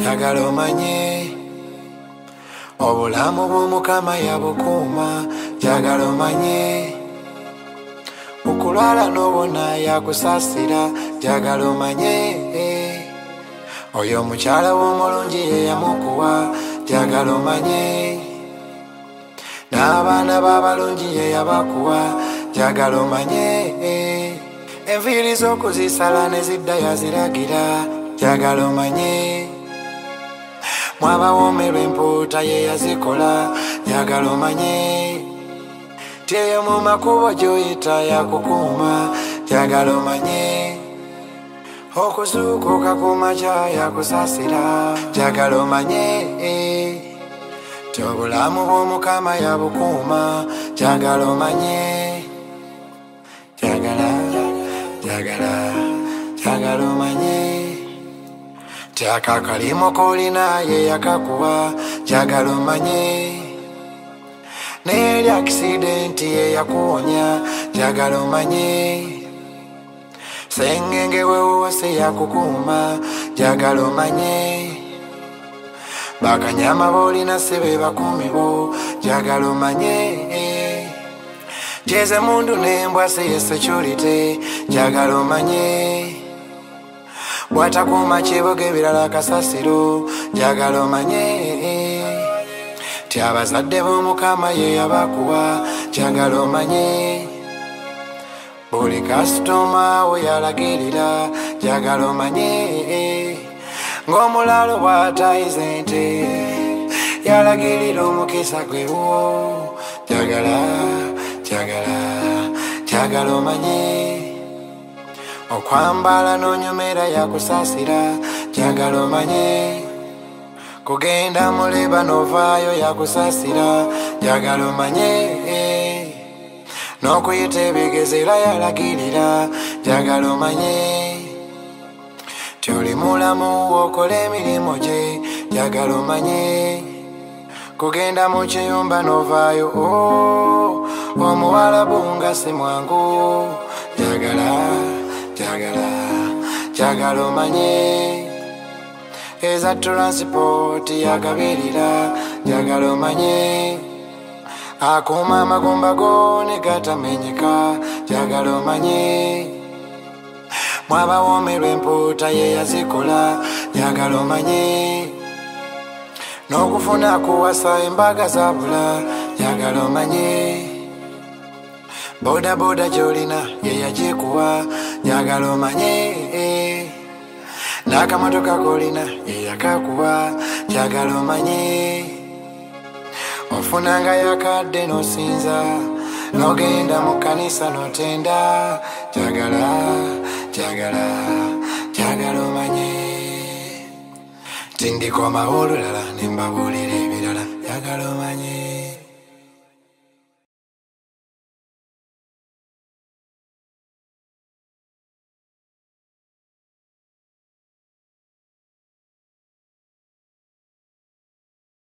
njagala omanye obulamu bw'Omukama yabukuuma njagala omanye okulwala n'obona yakusaasira njagala omanye oyo omukyala w'omulungi ye yamukuwa njagala omanye n'abaana b'abalungi ye yabakuwa njagala omanye enviiri z'okuzisala ne zidda yaziragira njagala omanye mwabawoomerwa empuuta ye yazikola njagala omanye tyeyo mu makubo gy'oyita yakukuuma njagala omanye okuzuukuka ku makya yakusaasira njagala omanye ti obulamu bw'Omukama yabukuuma njagala omanye njagala omanye ti akakalimo k'olina ye yakakuwa njagala omanye n'eri akisidenti ye yakuwonya njagala omanye sengenge weewose yakukuuma njagala omanye bakanyama boolina si be bakuumi bo njagala omanye jeze mundu n'embwa si ye security njagala omanye bw'atakuuma kiboga ebirala kasasiro njagala omanye ti abazadde b'Omukama ye yabakuwa njagala omanye buli kasitoma we yalagirira njagala omanye ng'omulaalo bw'atayize ente yalagirira omukisa gwewo njagala omanye okwambala n'onyumera yakusaasira njagala omanye kugenda muleba n'ovaayo yakusaasira njagala omanye n'okuyita ebigezi era yalagirira njagala omanye ti oli mulamu okola emirimu gye njagala omanye kugenda mu kiyumba n'ovaayo omuwalabu nga si mwangu njagala omanye eza transipooti yagabirira njagala omanye akuuma amagumba go ne gatamenyeka njagala omanye mwabawoomerwa empuuta ye yazikola njagala omanye n'okufuna kuwasa embaga zabula njagala omanye bodaboda gy'olina ye yagikuwa njagala omanye n'akamotoka k'olina ye yakakuwa njagala omanye ofunanga yakadde n'osinza n'ogenda mu kkanisa n'otenda njagala omanye tindikoma olulala ne mbabuulira ebirala njagala omanye